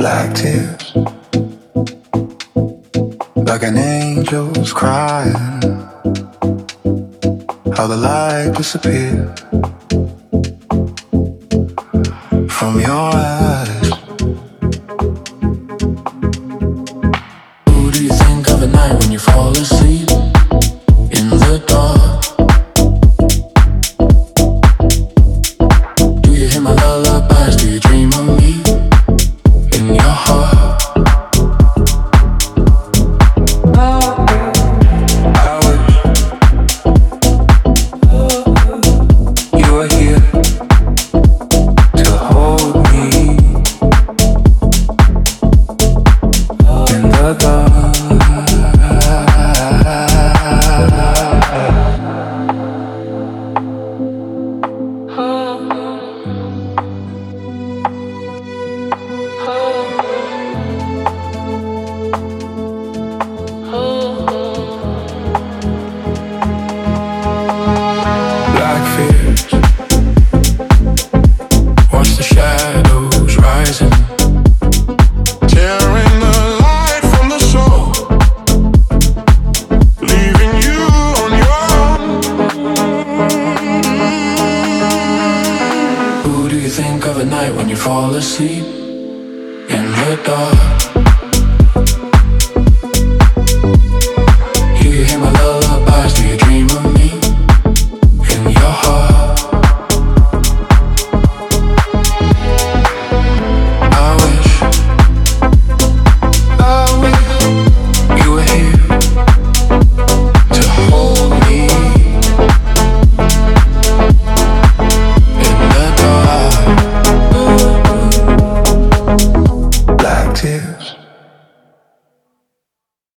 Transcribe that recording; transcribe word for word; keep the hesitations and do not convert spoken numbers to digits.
Black tears, like an angel's crying. How the light disappeared from your eyes. Who do you think of at night when you fall asleep in the dark? Do you hear my lullabies? Do you dream of me in your heart? Think of a night when you fall asleep in the dark.